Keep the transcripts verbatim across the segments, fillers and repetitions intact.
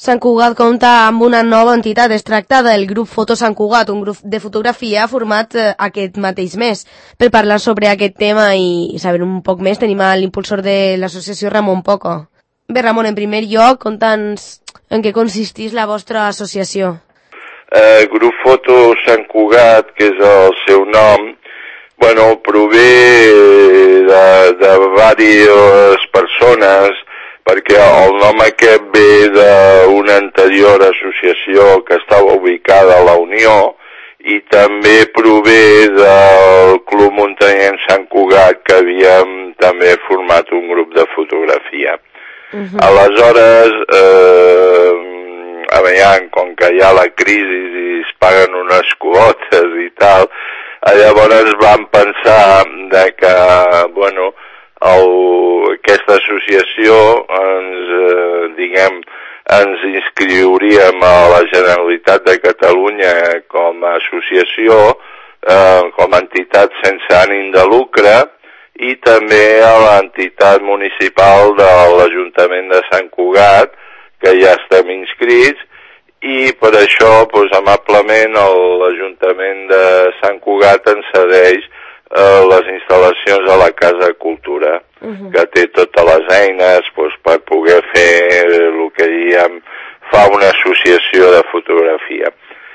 Sant Cugat compta amb una nova entitat. Es tracta del grup Foto Sant Cugat, un grup de fotografia format eh, aquest mateix mes. Per parlar sobre aquest tema i saber un poc més tenim a l'impulsor de l'associació Ramon Poco. Bé, Ramon, en primer lloc, conta'ns en què consisteix la vostra associació. El grup Foto Sant Cugat, que és el seu nom, bueno, prové de, de diverses persones, perquè el nom aquest ve d'una anterior associació que estava ubicada a la Unió i també prové del Club Muntanyenc Sant Cugat, que havíem també format un grup de fotografia. Uh-huh. Aleshores, eh, a veure, com que hi ha la crisi i es paguen unes quotes i tal, llavors vam pensar de que, bueno, el, aquesta associació ens, eh, diguem, ens inscriuríem a la Generalitat de Catalunya com a associació, eh, com a entitat sense ànim de lucre, i també a l'entitat municipal de l'Ajuntament de Sant Cugat, que ja estem inscrits, i per això, doncs, amablement, l'Ajuntament de Sant Cugat ens cedeix eh, les instal·lacions a la Casa Cultura, uh-huh. que té totes les eines doncs, per poder fer el que diem fa una associació de fotografia.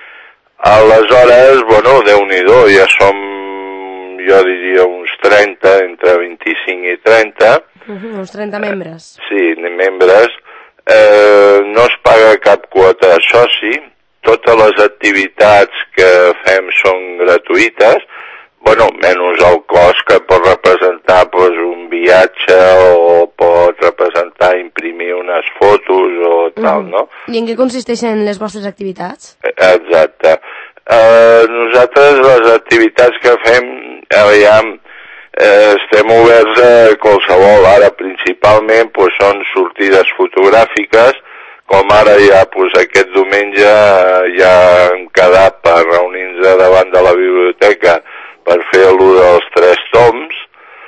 Aleshores, bueno, Déu-n'hi-do, ja som, jo diria, uns trenta, entre vint-i-cinc i trenta. Uh-huh, uns trenta membres. Sí, membres. Eh, no es paga cap quota de soci, totes les activitats que fem són gratuïtes, bueno, menys el cost que pot representar pues, un viatge o pot representar imprimir unes fotos o tal, mm. no? I en què consisteixen les vostres activitats? Exacte. Eh, nosaltres les activitats que fem, aviam, Eh, estem oberts a qualsevol. Ara principalment pues, són sortides fotogràfiques, com ara ja pues, aquest diumenge ja hem quedat per reunir-nos davant de la biblioteca per fer l'u dels tres toms.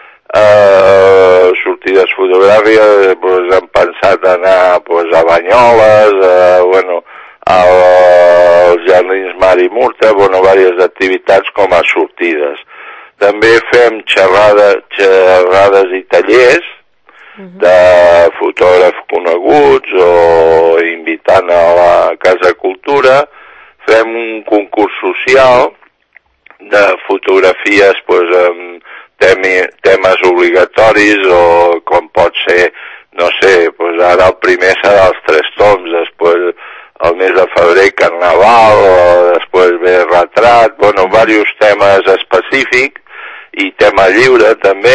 Eh, sortides fotogràfiques, pues, hem pensat anar pues, a Banyoles, a, bueno, als Jardins Mar i Murta, bueno, diverses activitats com a sortides. També fem xerrades, xerrades i tallers uh-huh. de fotògrafs coneguts o invitant a la Casa Cultura. Fem un concurs social de fotografies pues, amb temi, temes obligatoris o com pot ser, no sé, pues ara el primer serà els tres toms, després el mes de febrer Carnaval, o després ve retrat, bueno, diversos temes específics, i tema lliure també.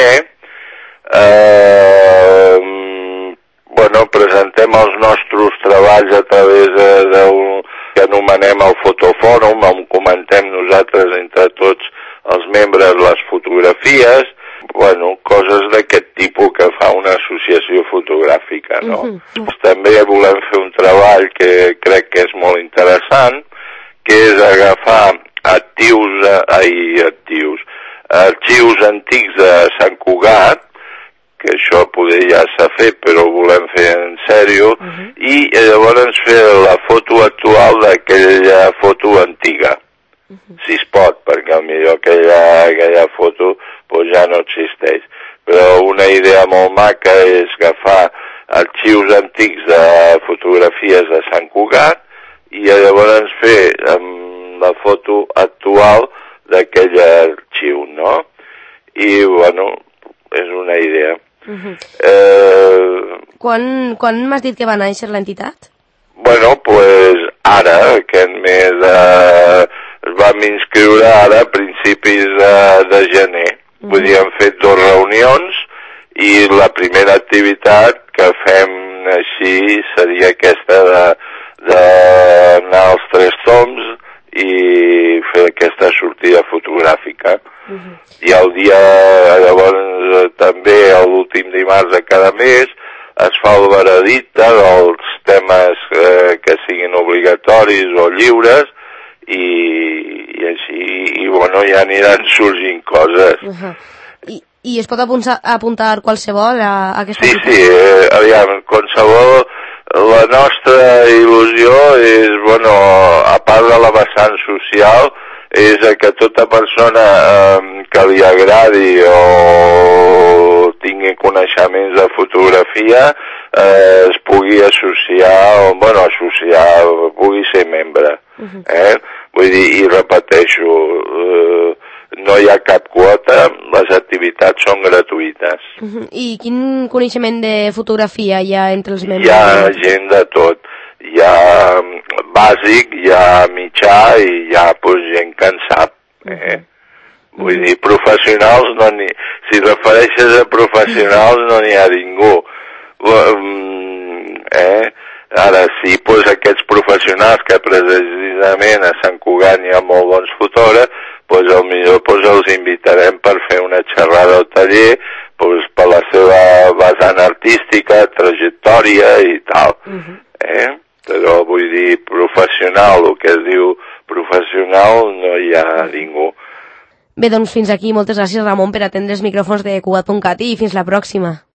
Eh, bueno, presentem els nostres treballs a través d'un que anomenem el Fotofòrum, on comentem nosaltres entre tots els membres les fotografies, bueno, coses d'aquest tipus que fa una associació fotogràfica, no? Uh-huh. També volem fer un treball que crec que és molt interessant, que és agafar actius, ai, actius, arxius antics de Sant Cugat, que això poder ja s'ha fet, però ho volem fer en sèrio, uh-huh. i llavors fer la foto actual d'aquella foto antiga, uh-huh. si es pot, perquè potser aquella, aquella foto pues, ja no existeix. Però una idea molt maca és agafar arxius antics de fotografies de Sant Cugat i llavors fer amb la foto actual d'aquell arxiu, no? I, bueno, és una idea. Uh-huh. eh, quan quan m'has dit que va néixer l'entitat? Bueno, pues ara, aquest mes eh, es vam inscriure ara a principis de, de gener. Uh-huh. Vull dir, hem fet dues reunions i la primera activitat que fem així seria aquesta de d'anar als tres toms i fer aquesta sortida fotogràfica. Uh-huh. I el dia, llavors, també l'últim dimarts de cada mes es fa el veredicte dels temes eh, que siguin obligatoris o lliures i, i així, i bueno, ja aniran sorgint coses. Uh-huh. I, I es pot apuntar, apuntar qualsevol a, a aquesta Sí, sí, eh, aviam, qualsevol la nostra il·lusió és, bueno, a part de la vessant social, és que tota persona eh, que li agradi o tingui coneixements de fotografia eh, es pugui associar, o, bueno, associar, pugui ser membre. Eh? Vull dir, i repeteixo, eh, no hi ha cap quota, les activitats són gratuïtes. Uh-huh. I quin coneixement de fotografia hi ha entre els membres? Hi ha gent de tot. Hi ha bàsic, hi ha mitjà i hi ha pues, gent que en sap. Eh? Uh-huh. Vull dir, professionals, no n'hi... si refereixes a professionals no n'hi ha ningú. Eh? Ara sí, pues, aquests professionals que precisament a Sant Cugat hi ha molt bons fotògrafs, pues, potser pues, els invitarem per fer una xerrada al taller pues, per la seva vessant artística, trajectòria i tal. Uh-huh. Eh? Però vull dir, professional, el que es diu professional, no hi ha ningú. Bé, doncs fins aquí. Moltes gràcies, Ramon, per atendre els micròfons de Cugat punt cat i fins la pròxima.